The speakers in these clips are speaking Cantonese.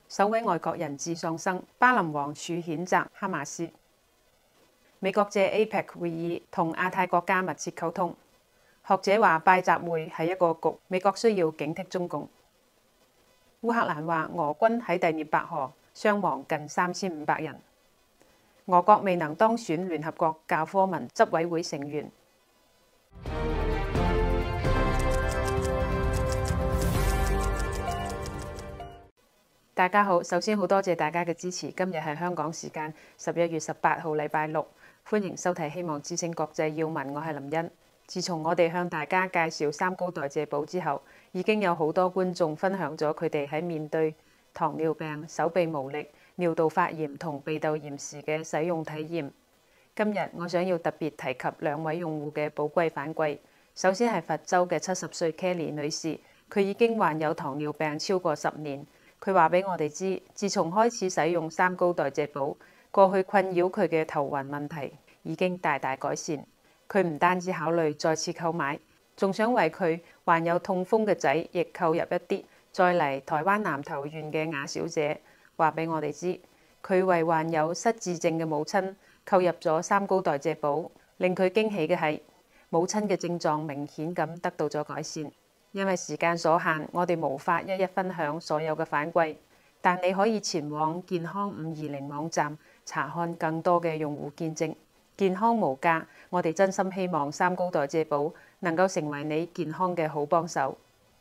首位外國人質喪生，巴林王儲譴責哈馬斯。美國借 APEC 會議同亞太國家密切溝通。學者話拜習會係一個局，美國需要警惕中共。烏克蘭話俄軍喺第聶伯河傷亡近3500人。俄國未能當選聯合國教科文執委會成員。大家好，首先好多謝大家嘅支持。今日係香港時間11月18號，禮拜六，歡迎收睇《希望之聲國際要聞》，我係林茵。自從我哋向大家介紹三高代謝寶之後，已經有好多觀眾分享咗佢哋喺面對糖尿病、手臂無力、尿道發炎同鼻竇炎時嘅使用體驗。今日我想要特別提及兩位用戶嘅寶貴反饋。首先係佛州嘅70歲 Kelly 女士，佢已經患有糖尿病超過10年。佢話俾我哋知，自從開始使用三高代謝寶，過去困擾佢嘅頭暈問題已經大大改善。佢唔單止考慮再次購買，仲想為佢患有痛風嘅仔亦購入一啲。再嚟，台灣南投縣嘅雅小姐話俾我哋知，佢為患有失智症嘅母親購入咗三高代謝寶，令佢驚喜嘅係母親嘅症狀明顯咁得到咗改善。因為時間所限，我哋無法一一分享所有嘅反饋，但你可以前往健康520網站查看更多嘅用戶見證。健康無價，我哋真心希望三高代謝寶能夠成為你健康嘅好幫手。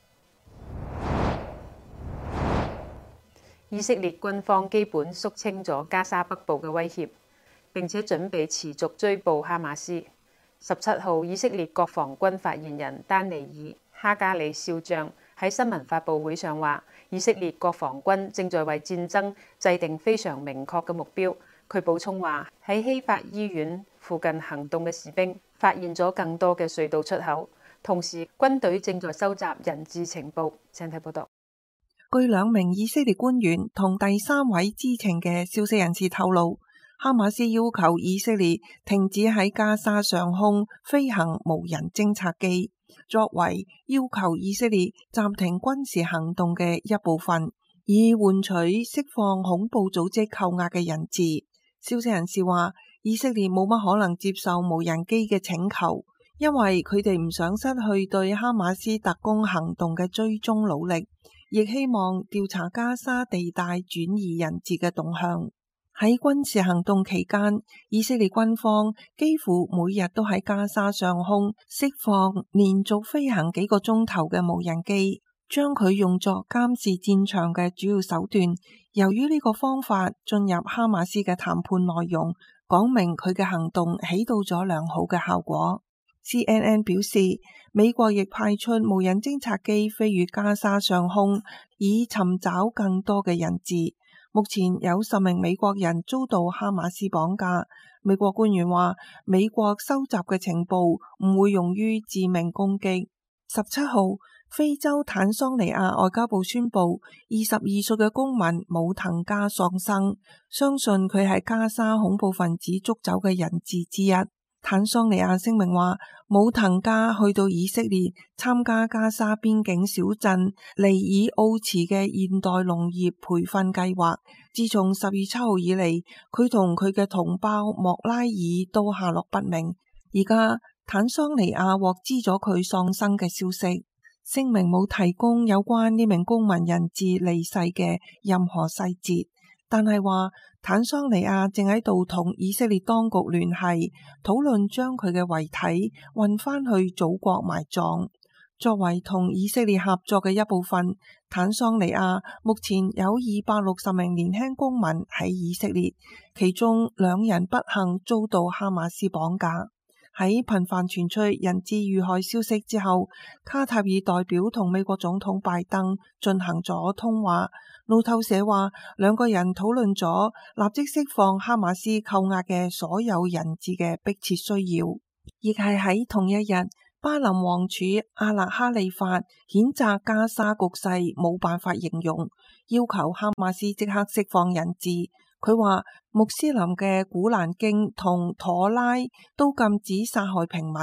以色列軍方基本肅清咗加沙北部嘅威脅，並且準備持續追捕哈馬斯。17號，以色列國防軍發言人丹尼爾哈加里少將喺新聞發佈會上話，以色列國防軍正在為戰爭制定非常明確嘅目標。佢補充話，喺希法醫院附近行動嘅士兵發現咗更多嘅隧道出口，同時軍隊正在收集人質情報。請睇報道。 據兩名以色列官員同第三位知情嘅消息人士透露，哈馬斯要求以色列停止喺加沙上空飛行無人偵察機，作為要求以色列暫停軍事行動嘅一部分，以換取釋放恐怖組織扣押嘅人質。消息人士話，以色列冇乜可能接受無人機嘅請求，因為佢哋唔想失去對哈馬斯特工行動嘅追蹤努力，亦希望調查加沙地帶轉移人質嘅動向。喺軍事行動期間，以色列軍方幾乎每日都喺加沙上空釋放連續飛行幾個鐘頭嘅無人機，將佢用作監視戰場嘅主要手段。由於呢個方法進入哈馬斯嘅談判內容，講明佢嘅行動起到咗良好嘅效果。CNN 表示，美國亦派出無人偵察機飛越加沙上空，以尋找更多嘅人質。目前有10名美國人遭到哈馬斯綁架。美國官員話，美國收集嘅情報唔會用於致命攻擊。17號，非洲坦桑尼亞外交部宣布，22歲嘅公民武騰加喪生，相信佢係加沙恐怖分子捉走嘅人質之一。坦桑尼亞聲明話，武騰加去到以色列參加加沙邊境小鎮尼爾奧茨嘅現代農業培訓計劃。自從10月7號以嚟，佢同佢嘅同胞莫拉爾都下落不明。而家坦桑尼亞獲知咗佢喪生嘅消息，聲明冇提供有關呢名公民人質離世嘅任何細節，但係話坦桑尼亞正喺度同以色列當局聯繫，討論將佢嘅遺體運返去祖國埋葬。作為同以色列合作嘅一部分，坦桑尼亞目前有260名年輕公民喺以色列，其中2人不幸遭到哈馬斯綁架。喺頻繁傳出人質遇害消息之後，卡塔爾代表同美國總統拜登進行咗通話。路透社話，2個人討論咗立即釋放哈馬斯扣押嘅所有人質嘅迫切需要。亦係喺同一日，巴林王儲阿勒哈利法譴責加沙局勢冇辦法形容，要求哈馬斯即刻釋放人質。佢話穆斯林嘅古蘭經同妥拉都禁止殺害平民，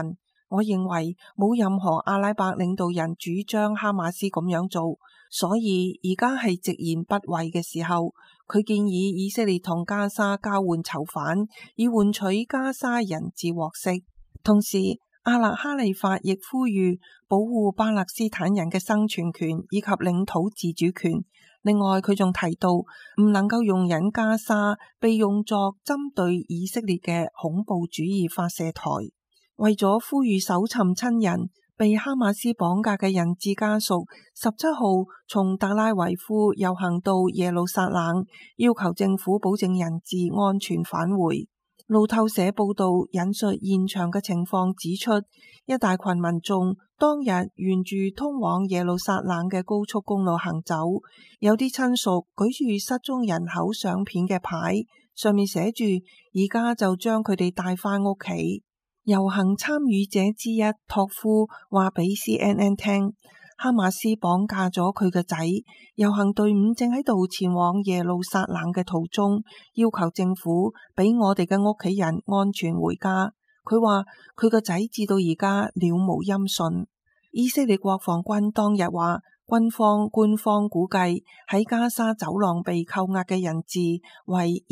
我認為冇任何阿拉伯領導人主張哈馬斯咁樣做，所以而家係直言不諱嘅時候。佢建議以色列同加沙交換囚犯，以換取加沙人質獲釋。同時，阿勒哈利法亦呼籲保護巴勒斯坦人嘅生存權以及領土自主權。另外，佢仲提到唔能夠容忍加沙被用作針對以色列嘅恐怖主義發射台。為咗呼籲搜尋親人，被哈馬斯綁架嘅人質家屬17號從特拉維夫遊行到耶路撒冷，要求政府保證人質安全返回。路透社報道引述現場嘅情況指出，一大群民眾當日沿住通往耶路撒冷嘅高速公路行走，有啲親屬舉住失蹤人口相片嘅牌，上面寫住而家就將佢哋帶返屋企。遊行參與者之一托夫話俾 CNN 聽，哈馬斯綁架咗佢嘅仔，遊行隊伍正喺度前往耶路撒冷嘅途中，要求政府俾我哋嘅屋企人安全回家。佢話佢個仔至到而家了無音訊。以色列國防軍當日話，軍方官方估計喺加沙走廊被扣押嘅人質為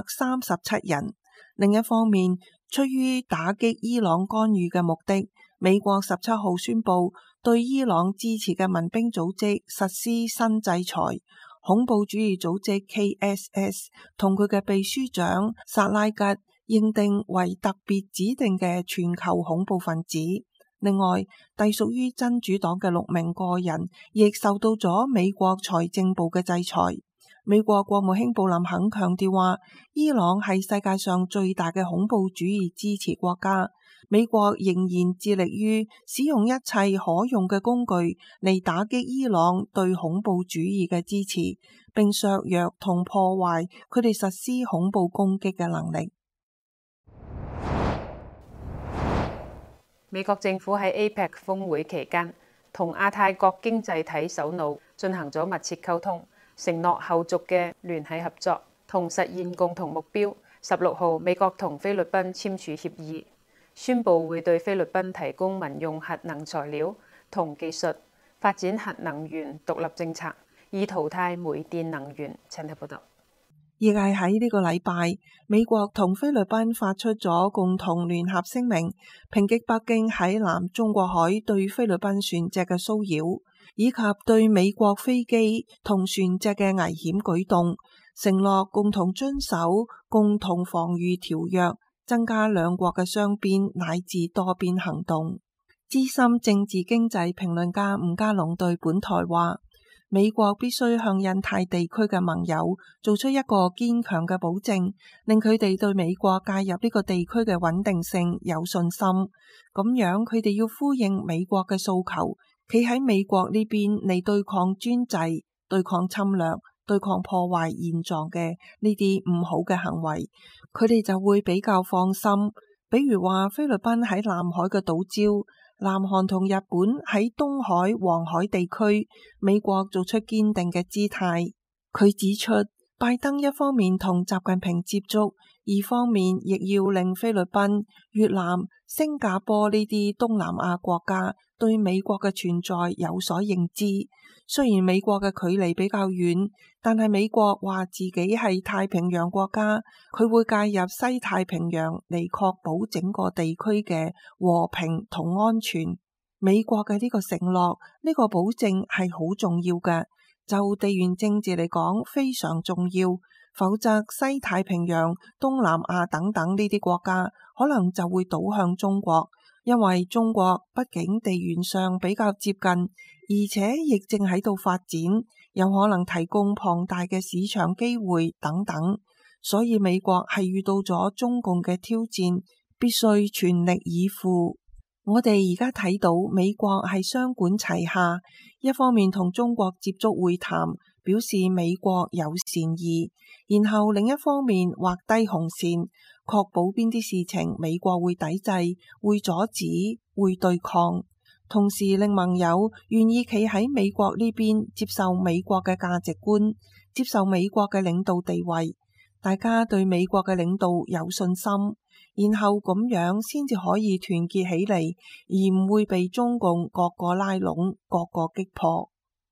237人。另一方面，出於打擊伊朗干預嘅目的，美國17號宣布對伊朗支持嘅民兵組織實施新制裁，恐怖主義組織 KSS 同佢嘅秘書長薩拉吉認定為特別指定嘅全球恐怖分子。另外，隸屬於真主黨嘅6名個人亦受到咗美國財政部嘅制裁。美國國務卿布林肯強調話，伊朗係世界上最大嘅恐怖主義支持國家。美國仍然致力於使用一切可用嘅工具嚟打擊伊朗對恐怖主義嘅支持，並削弱同破壞佢哋實施恐怖攻擊嘅能力。 美國政府喺 APEC 峰會期間同亞太國經濟體首腦進行咗密切溝通，承諾後續嘅聯繫合作同實現共同目標。16號，美國同菲律賓簽署協議，宣布會對菲律賓提供民用核能材料同技術，發展核能源獨立政策，以淘汰煤電能源。請睇報道。 亦係喺呢個禮拜，美國同菲律賓發出咗共同聯合聲明，抨擊北京喺南中國海對菲律賓船隻嘅騷擾，以及對美國飛機同船隻嘅危險舉動，承諾共同遵守共同防禦條約，增加兩國嘅雙邊乃至多邊行動。資深政治經濟評論家吳家龍對本台話，美國必須向印太地區嘅盟友做出一個堅強嘅保證，令佢哋對美國介入呢個地區嘅穩定性有信心。咁樣佢哋要呼應美國嘅訴求，企喺美國呢邊嚟對抗專制、對抗侵略、對抗破壞現狀嘅呢啲唔好嘅行為，佢哋就會比較放心。比如話菲律賓喺南海嘅島礁，南韓同日本喺東海、黃海地區，美國做出堅定嘅姿態。佢指出，拜登一方面同習近平接觸，二方面亦要令菲律賓、越南、新加坡呢啲東南亞國家對美國嘅存在有所認知。雖然美國嘅距離比較遠，但係美國話自己係太平洋國家，佢會介入西太平洋嚟確保整個地區嘅和平同安全。美國嘅呢個承諾，呢個保證係好重要嘅，就地緣政治嚟講非常重要，否則西太平洋、東南亞等等呢啲國家可能就會倒向中國，因為中國畢竟地緣上比較接近，而且亦正喺度發展，有可能提供龐大嘅市場機會等等，所以美國係遇到咗中共嘅挑戰，必須全力以赴。我哋而家睇到美國係雙管齊下，一方面同中國接觸會談，表示美國有善意，然後另一方面畫低紅線，確保邊啲事情美國會抵制、會阻止、會對抗。同時令盟友願意企喺美國呢邊，接受美國嘅價值觀，接受美國嘅領導地位，大家對美國嘅領導有信心， 然後咁樣先至可以團結起嚟，而唔會被中共各個拉攏、各個擊破。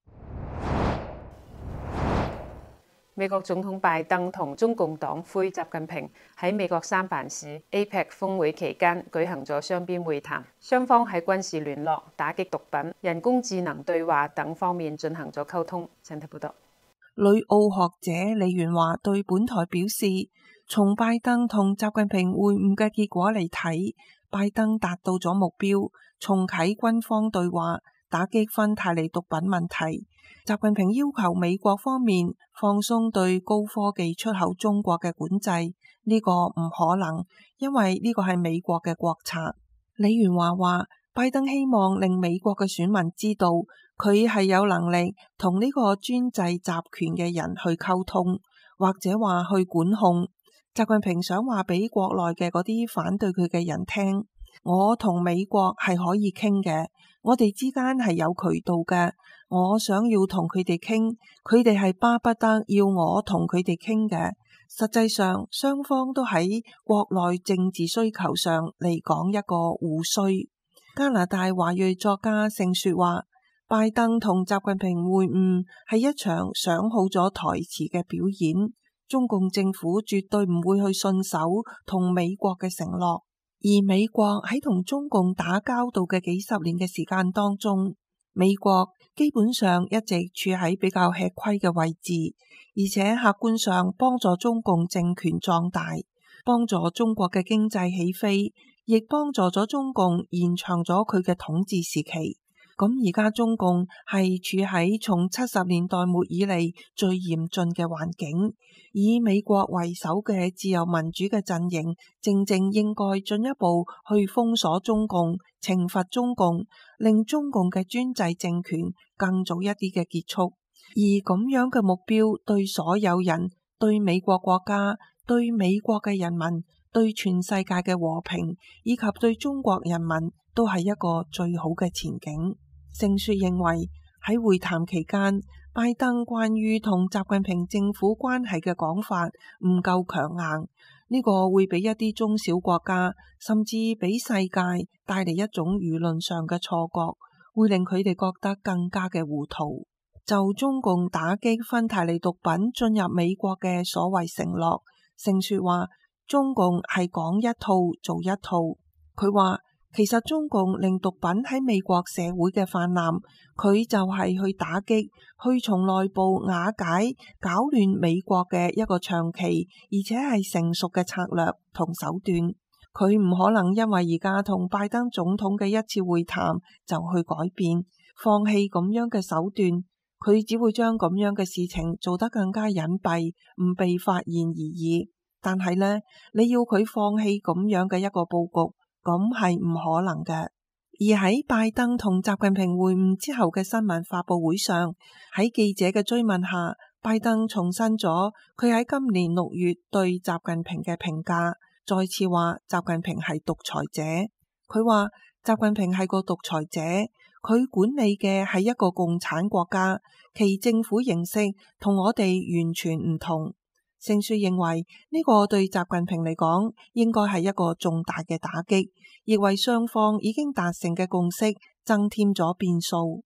美國總統拜登同中共黨魁習近平喺美國三藩市 APEC 峰會期間舉行咗雙邊會談，雙方喺軍事聯絡、打擊毒品、人工智能對話等方面進行咗溝通。請睇報道。 旅澳學者李元華對本台表示，從拜登同習近平會晤嘅結果嚟睇，拜登達到咗目標，重啟軍方對話，打擊芬太尼毒品問題。習近平要求美國方面放鬆對高科技出口中國嘅管制，呢個唔可能，因為呢個係美國嘅國策。李元華話，拜登希望令美國嘅選民知道，佢係有能力同呢個專制集權嘅人去溝通，或者話去管控。習近平想話俾國內嘅嗰啲反對佢嘅人聽，我同美國係可以傾嘅，我哋之間係有渠道嘅。我想要同佢哋傾，佢哋係巴不得要我同佢哋傾嘅。實際上，雙方都喺國內政治需求上嚟講一個互需。加拿大華裔作家盛雪話，拜登同習近平會晤係一場想好咗台詞嘅表演。中共政府絕對唔會去信守同美國嘅承諾，而美國喺同中共打交道嘅幾十年嘅時間當中，美國基本上一直處喺比較吃虧嘅位置，而且客觀上幫助中共政權壯大，幫助中國嘅經濟起飛，亦幫助咗中共延長咗佢嘅統治時期。咁而家中共係處喺從70年代末以嚟最嚴峻嘅環境，以美國為首嘅自由民主嘅陣營，正正應該進一步去封鎖中共、懲罰中共，令中共嘅專制政權更早一啲嘅結束。而咁樣嘅目標對所有人、對美國國家、對美國嘅人民、對全世界嘅和平，以及對中國人民都係一個最好嘅前景。盛雪認為喺會談期間，拜登關於同習近平政府關係嘅講法唔夠強硬，呢個會俾一啲中小國家，甚至俾世界帶嚟一種輿論上嘅錯覺，會令佢哋覺得更加嘅糊塗。就中共打擊芬太尼毒品進入美國嘅所謂承諾，盛雪話中共係講一套做一套。佢話其實中共令毒品喺美國社會嘅泛濫，佢就係去打擊，去從內部瓦解、搞亂美國嘅一個長期而且係成熟嘅策略同手段。佢唔可能因為而家同拜登總統嘅一次會談就去改變，放棄咁樣嘅手段。佢只會將咁樣嘅事情做得更加隱蔽，唔被發現而已。但係呢，你要佢放棄咁樣嘅一個佈局，咁係唔可能嘅。而喺拜登同習近平會晤之後嘅新聞發佈會上，喺記者嘅追問下，拜登重申咗佢喺今年6月對習近平嘅評價，再次話習近平係獨裁者。佢話習近平係個獨裁者，佢管理嘅係一個共產國家，其政府形式同我哋完全唔同。盛雪認為呢個對習近平嚟講應該係一個重大嘅打擊，亦為雙方已經達成嘅共識增添咗變數。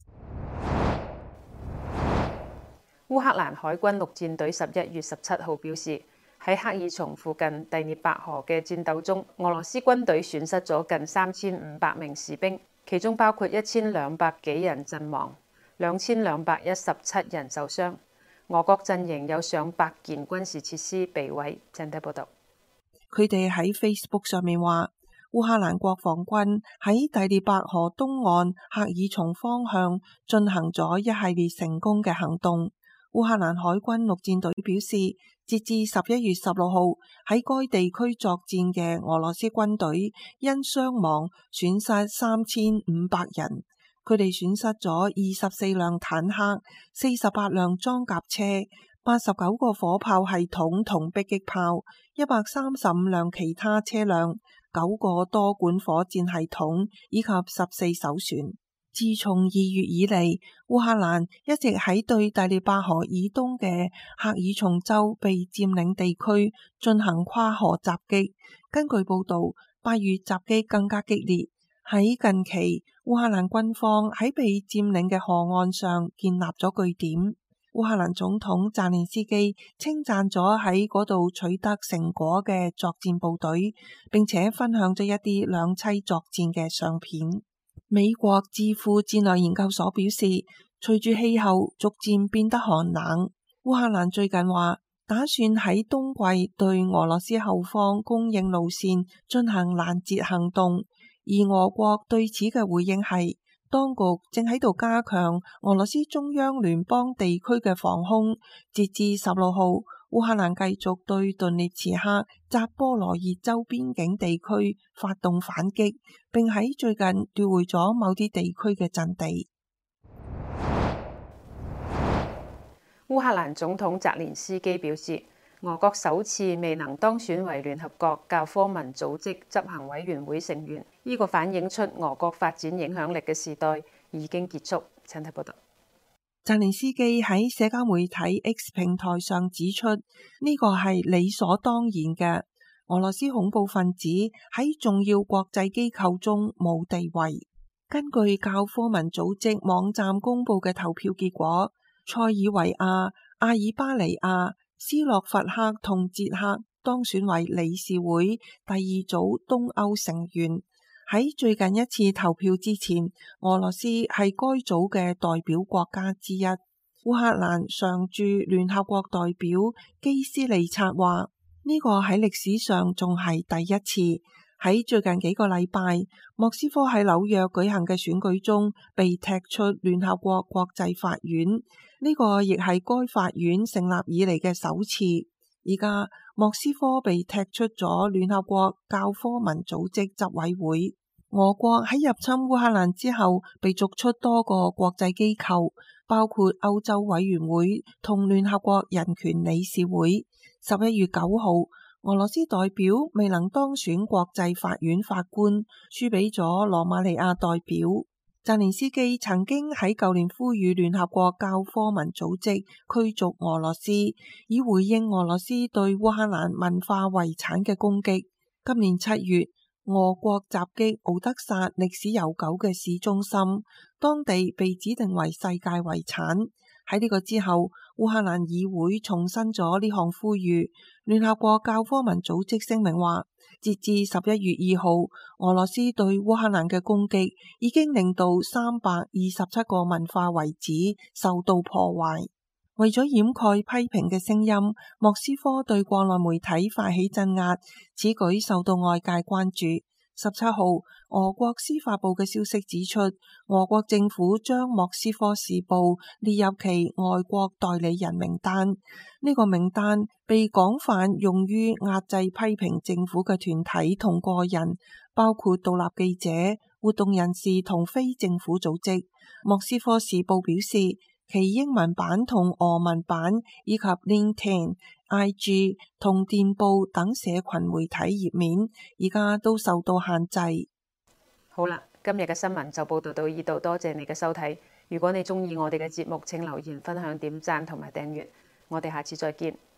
烏克蘭海軍陸戰隊11月17號表示，喺克爾松附近第聶伯河嘅戰鬥中，俄羅斯軍隊損失咗近3500名士兵，其中包括1200幾人陣亡，2217人受傷。俄國陣營有上百件軍事設施被毀。請睇報道。 佢哋喺 Facebook 上面話，烏克蘭國防軍喺第聶伯河東岸克爾松方向進行咗一系列成功嘅行動。烏克蘭海軍陸戰隊表示，截至11月16號，喺該地區作戰嘅俄羅斯軍隊因傷亡損失3500人。佢哋損失咗24輛坦克、48輛裝甲車、89個火炮系統同迫擊炮、135輛其他車輛、9個多管火箭系統以及14艘船。自從2月以嚟，烏克蘭一直喺對第聶伯河以東嘅克爾松州被佔領地區進行跨河襲擊， 根據報道，8月襲擊更加激烈。喺近期，烏克蘭軍方喺被佔領嘅河岸上建立咗據點。烏克蘭總統澤連斯基稱讚咗喺嗰度取得成果嘅作戰部隊，並且分享咗一啲兩棲作戰嘅相片。美國智庫戰略研究所表示，隨住氣候逐漸變得寒冷，烏克蘭最近話打算喺冬季對俄羅斯後方供應路線進行攔截行動，而俄國對此嘅回應係，當局正喺度加強俄羅斯中央聯邦地區嘅防空。截至16號，烏克蘭繼續對頓涅茨克、扎波羅熱州邊境地區發動反擊，並喺最近奪回咗某啲地區嘅陣地。 烏克蘭總統澤連斯基表示，俄國首次未能當選為聯合國教科文組織執行委員會成員，呢個反映出俄國發展影響力嘅時代已經結束。請睇報道。 澤連斯基喺社交媒體 X 平台上指出，呢個係理所當然嘅。俄羅斯恐怖分子喺重要國際機構中冇地位。根據教科文組織網站公佈嘅投票結果，塞爾維亞、阿爾巴尼亞、斯洛伐克同捷克當選為理事會第2組東歐成員。喺最近一次投票之前，俄羅斯係該組嘅代表國家之一。烏克蘭常駐聯合國代表基斯利察話，呢個喺歷史上仲係第一次。喺最近幾個禮拜，莫斯科喺紐約舉行嘅選舉中被踢出聯合國國際法院，呢個亦係該法院成立以嚟嘅首次。而家莫斯科被踢出咗聯合國教科文組織執委會。俄國喺入侵烏克蘭之後，被逐出多個國際機構，包括歐洲委員會同聯合國人權理事會。11月9號，俄羅斯代表未能當選國際法院法官，輸俾咗羅馬尼亞代表。澤連斯基曾經喺舊年呼籲聯合國教科文組織驅逐俄羅斯，以回應俄羅斯對烏克蘭文化遺產嘅攻擊。今年7月，俄國襲擊敖德薩歷史悠久嘅市中心，當地被指定為世界遺產。喺呢個之後，烏克蘭議會重申咗呢項呼籲。聯合國教科文組織聲明話，截至11月2號，俄羅斯對烏克蘭嘅攻擊已經令到327個文化遺址受到破壞。為咗掩蓋批評嘅聲音，莫斯科對國內媒體發起鎮壓，此舉受到外界關注。17號，俄國司法部嘅消息指出，俄國政府將莫斯科時報列入其外國代理人名單。呢個名單被廣泛用於壓制批評政府嘅團體同個人，包括獨立記者、活動人士同非政府組織。莫斯科時報表示，其英文版同俄文版以及 LinkedIn、IG 同電報等社群媒體頁面而家都受到限制。 好啦，今日嘅新聞就報道到呢度，多謝你嘅收睇。如果你鍾意我哋嘅節目，請留言、分享、點讚同埋訂閱。我哋下次再見。